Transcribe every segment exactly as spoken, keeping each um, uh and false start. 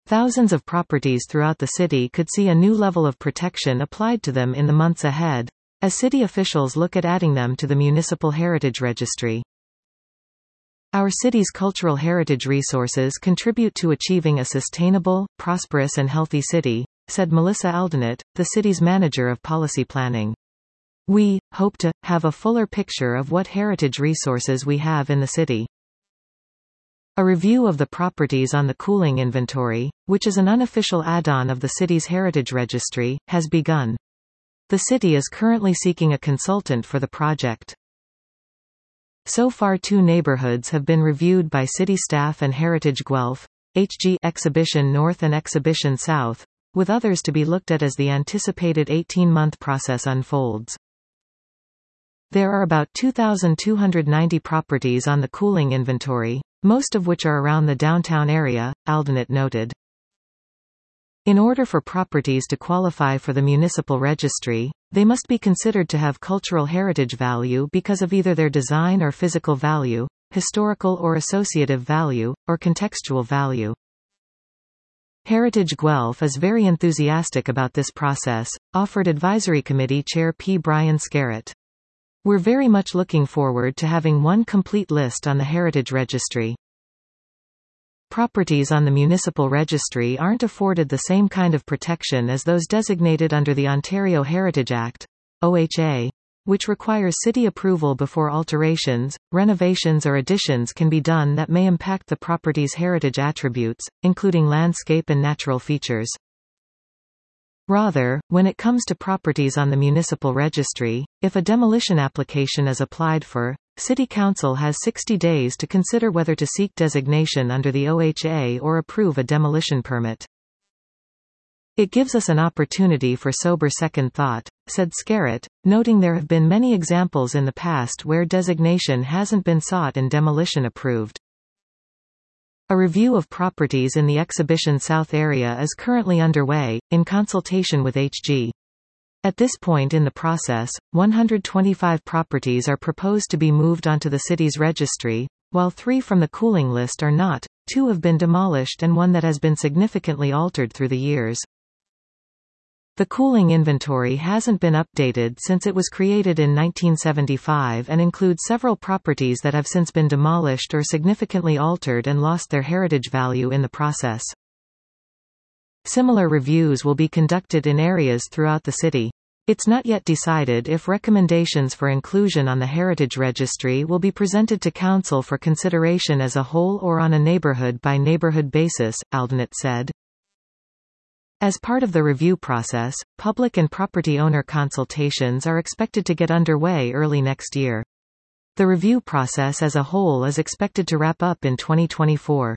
Thousands of properties throughout the city could see a new level of protection applied to them in the months ahead, as city officials look at adding them to the Municipal Heritage Registry. Our city's cultural heritage resources contribute to achieving a sustainable, prosperous and healthy city, said Melissa Aldenett, the city's manager of policy planning. We hope to have a fuller picture of what heritage resources we have in the city. A review of the properties on the Cooling Inventory, which is an unofficial add-on of the city's heritage registry, has begun. The city is currently seeking a consultant for the project. So far, two neighborhoods have been reviewed by city staff and Heritage Guelph, H G Exhibition North and Exhibition South, with others to be looked at as the anticipated eighteen-month process unfolds. There are about two thousand two hundred ninety properties on the Cooling Inventory, most of which are around the downtown area, Aldenett noted. In order for properties to qualify for the municipal registry, they must be considered to have cultural heritage value because of either their design or physical value, historical or associative value, or contextual value. Heritage Guelph is very enthusiastic about this process, offered Advisory Committee Chair P. Brian Scarrett. We're very much looking forward to having one complete list on the Heritage Registry. Properties on the municipal registry aren't afforded the same kind of protection as those designated under the Ontario Heritage Act, O H A, which requires city approval before alterations, renovations or additions can be done that may impact the property's heritage attributes, including landscape and natural features. Rather, when it comes to properties on the municipal registry, if a demolition application is applied for, City Council has sixty days to consider whether to seek designation under the O H A or approve a demolition permit. It gives us an opportunity for sober second thought, said Scarrett, noting there have been many examples in the past where designation hasn't been sought and demolition approved. A review of properties in the Exhibition South area is currently underway, in consultation with H G. At this point in the process, one hundred twenty-five properties are proposed to be moved onto the city's registry, while three from the cooling list are not, two have been demolished and one that has been significantly altered through the years. The Cooling Inventory hasn't been updated since it was created in nineteen seventy-five and includes several properties that have since been demolished or significantly altered and lost their heritage value in the process. Similar reviews will be conducted in areas throughout the city. It's not yet decided if recommendations for inclusion on the Heritage Registry will be presented to Council for consideration as a whole or on a neighborhood-by-neighborhood basis, Aldenett said. As part of the review process, public and property owner consultations are expected to get underway early next year. The review process as a whole is expected to wrap up in twenty twenty-four.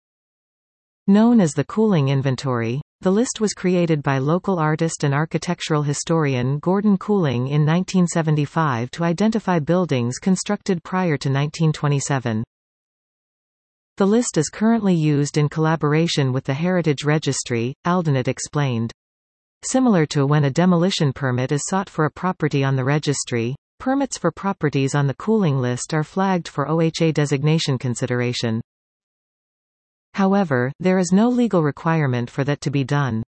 Known as the Cooling Inventory, the list was created by local artist and architectural historian Gordon Cooling in nineteen seventy-five to identify buildings constructed prior to nineteen twenty-seven. The list is currently used in collaboration with the Heritage Registry, Aldenett explained. Similar to when a demolition permit is sought for a property on the registry, permits for properties on the cooling list are flagged for O H A designation consideration. However, there is no legal requirement for that to be done.